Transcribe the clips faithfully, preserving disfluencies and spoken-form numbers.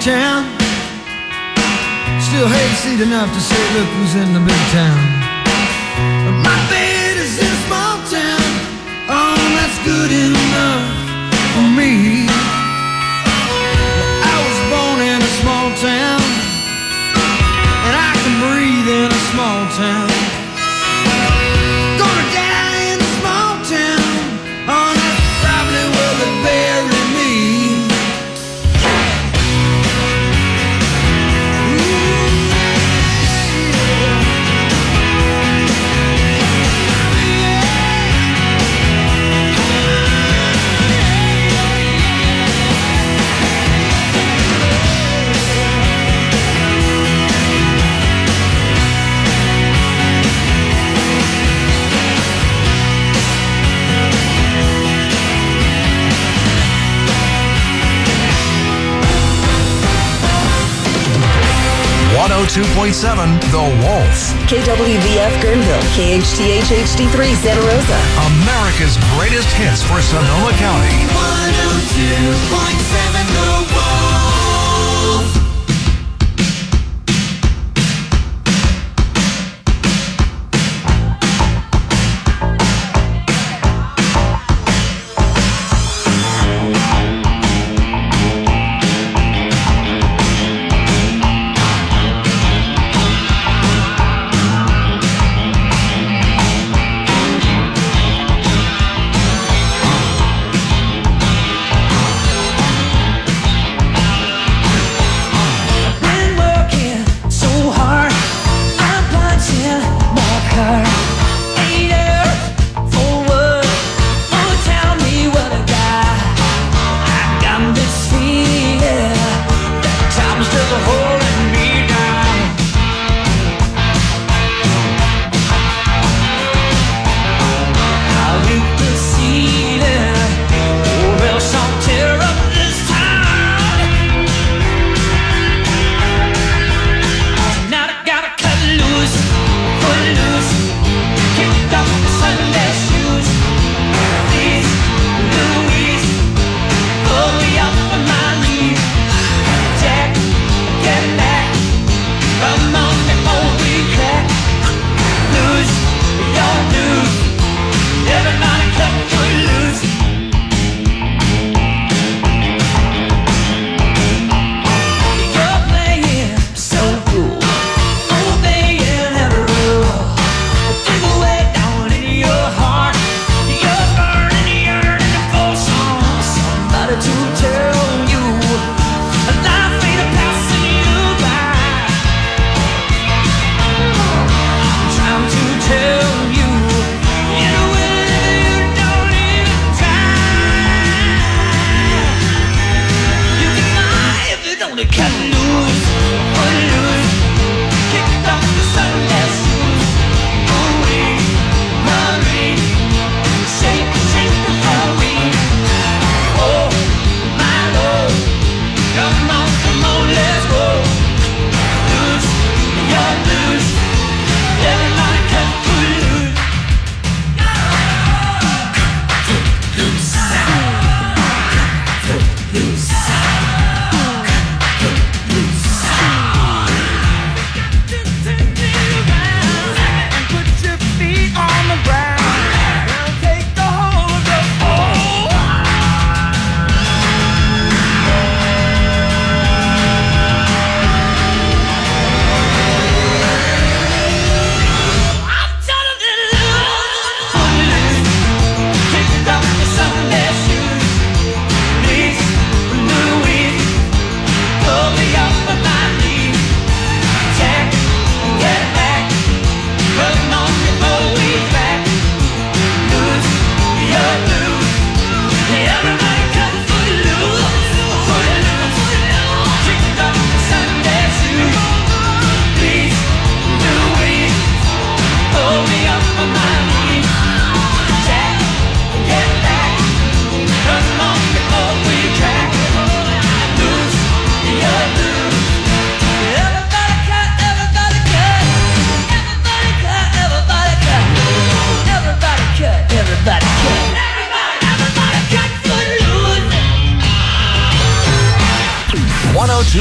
town. Still hayseed enough to say, look who's in the big town. My bed is in a small town. Oh, that's good enough for me. Well, I was born in a small town, and I can breathe in a small town. Gonna die in a small town. Oh, that's probably where they bury me. one oh two point seven The Wolf. K W V F Guerneville, K H T H H D three Santa Rosa. America's greatest hits for Sonoma County. one oh two point seven The Wolf.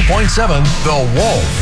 point seven The Wolf.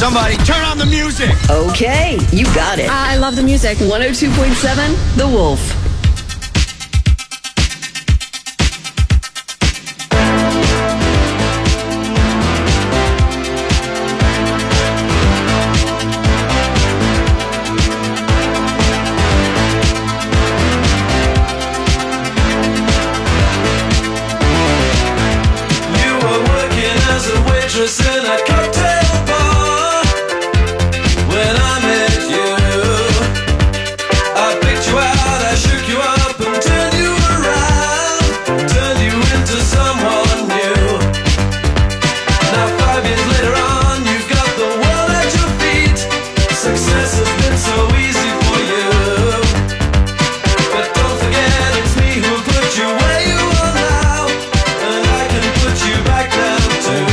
Somebody turn on the music. Okay, you got it. I love the music. one oh two point seven, The Wolf. In a cocktail bar when I met you, I picked you out, I shook you up and turned you around, turned you into someone new. Now five years later on, you've got the world at your feet. Success has been so easy for you, but don't forget it's me who put you where you are now, and I can put you back down too.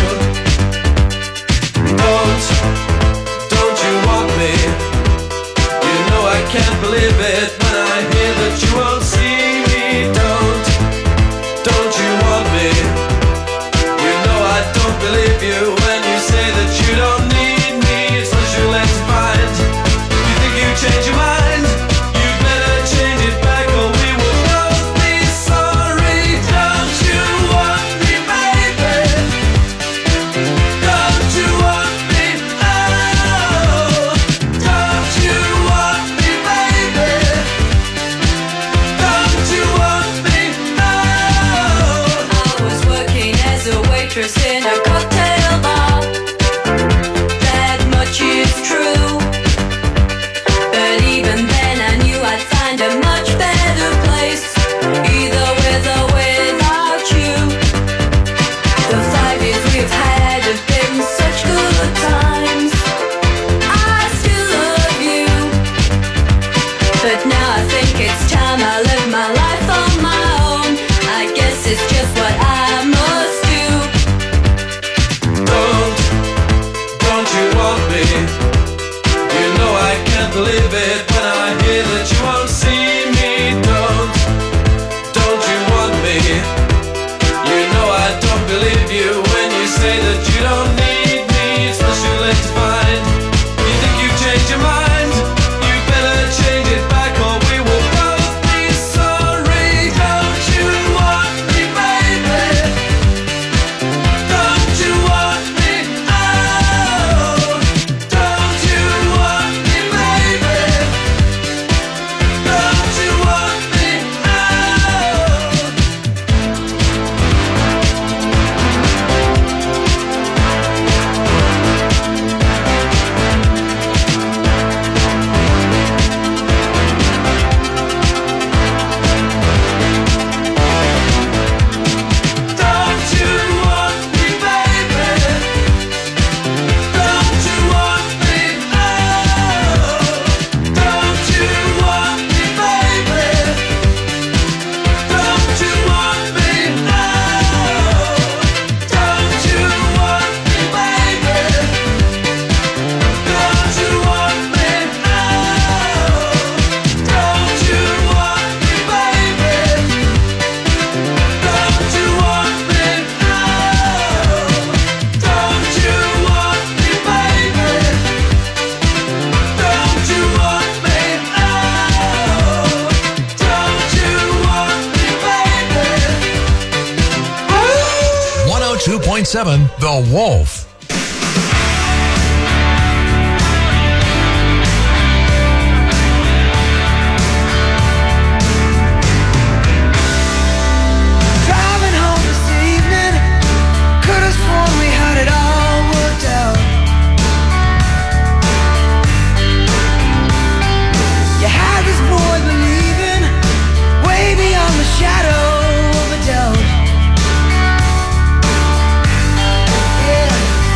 Don't, don't you want me? You know I can't believe it when I hear that you won't see me. Don't, don't you want me? You know I don't believe you when you say that you don't need me. It's what you let to find. You think you change your mind? You better change it back or we will both be sorry. Don't you want me, baby? Don't you want me? Oh, don't you want me, baby? Don't you want me? Oh. I was working as a waitress in a cocktail bar. That much is true. But even then I knew I'd find a much better place, either with or without you. The five years we've had have been such good times. I still love you, but now I think it's time I live my life on my own. I guess it's just what I must do. Don't, don't you want me? You know I can't believe it when I hear that you won't see me. Don't, don't you want me? You know I don't believe you when you say that you don't need me. It's what you let to find. You think you changed your mind? You better change it back or we will both be sorry. Don't you want me, baby? Don't you want me? Oh, don't you want me, baby? Don't you want me? Oh. Don't you want me, baby? Don't you want me? Oh, don't you want me, baby? Don't you want me? Oh, don't you want me, baby? Don't you want me? Oh, don't you want me, baby? Don't you want me? Oh, don't you want me, baby? Don't you want me? Oh, don't you want me, baby? one oh two point seven The Wolf. Driving home this evening, could have sworn we had it all worked out. You had this boy believing way beyond the shadow of a doubt. Yeah.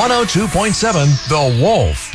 one oh two point seven The Wolf.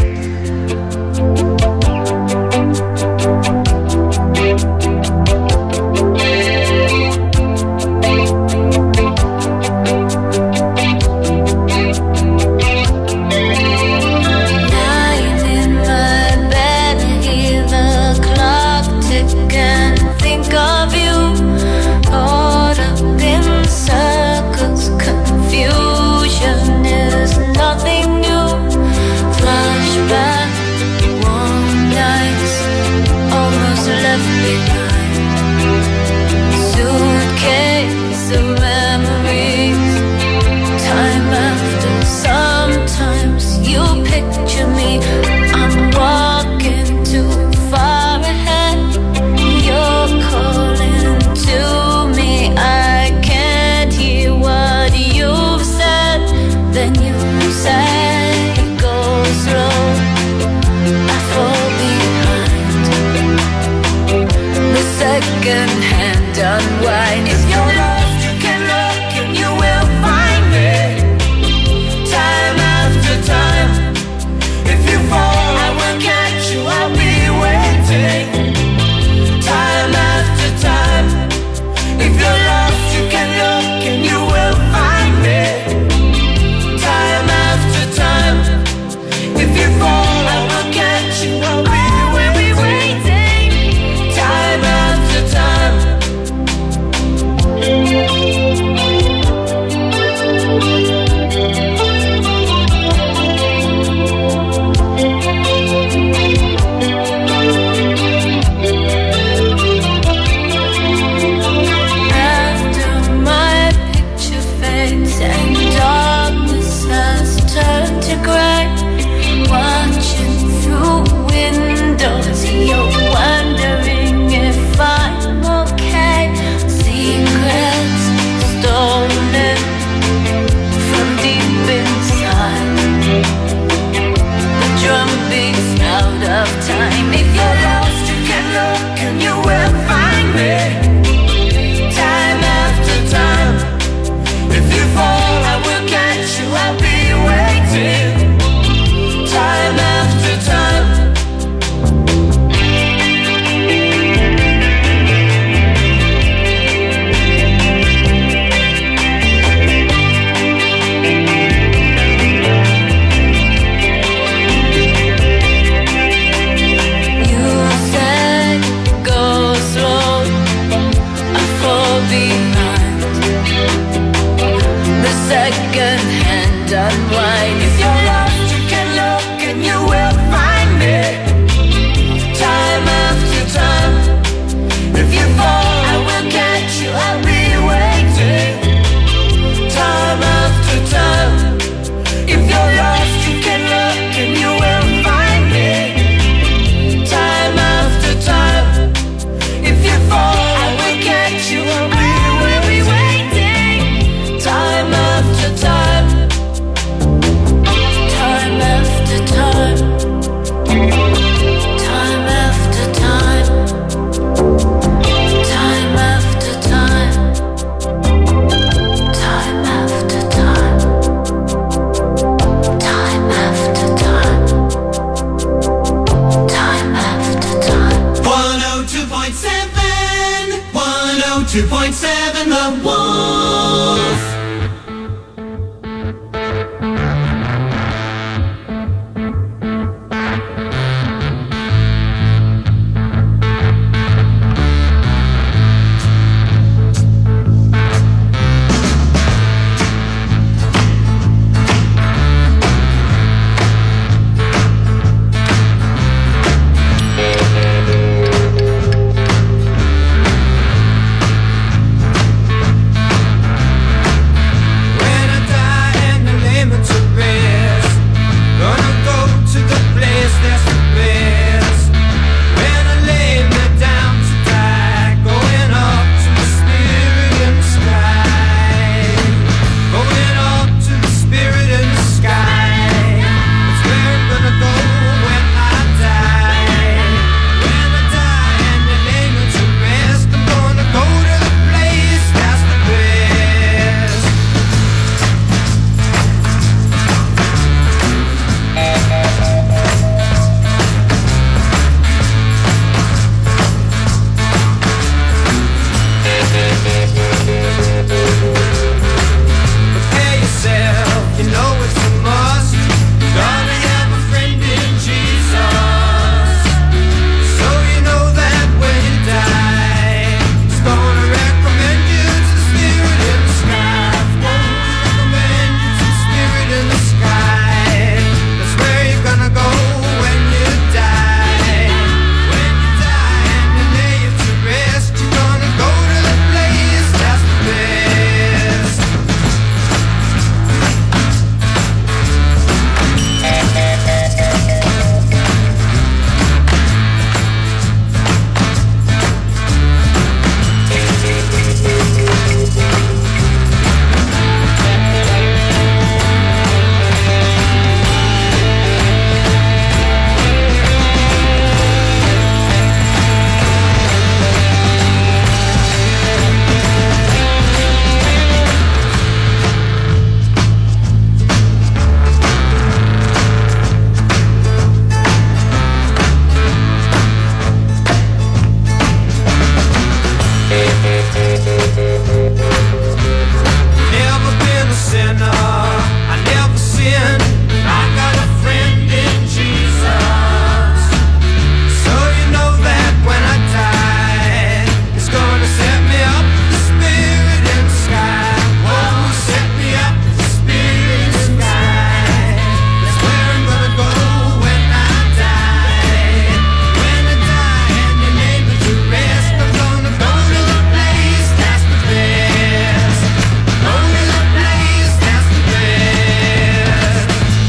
Time after time sin. I got a friend in Jesus. So you know that when I die, it's gonna set me up, the spirit in the sky. Oh, set me up, the spirit in the sky. That's where I'm gonna go when I die. When I die and you're able to rest, I'm gonna go to the place that's the best. Go to the place that's the best.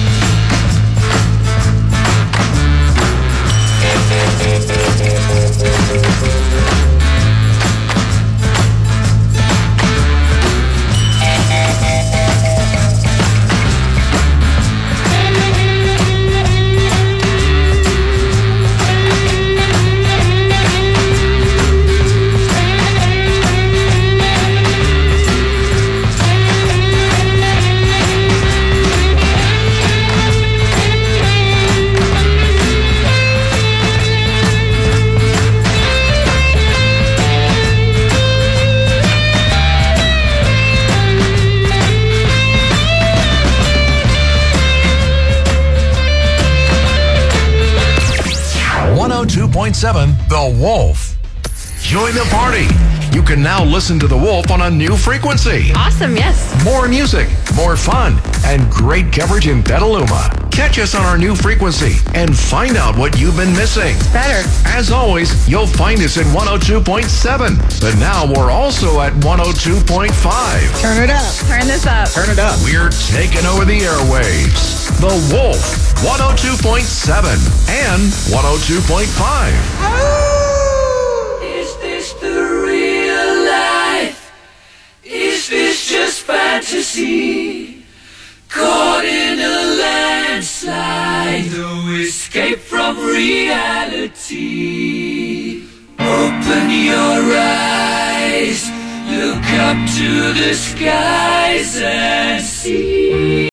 one oh two point seven The Wolf. Join the party. You can now listen to The Wolf on a new frequency. Awesome, yes. More music, more fun, and great coverage in Petaluma. Catch us on our new frequency and find out what you've been missing. Better. As always, you'll find us at one oh two point seven, but now we're also at one oh two point five. Turn it up. Turn this up. Turn it up. We're taking over the airwaves. The Wolf, one oh two point seven and one oh two point five. Is this the real life? Is this just fantasy? Caught in a landslide, no escape from reality. Open your eyes, look up to the skies and see.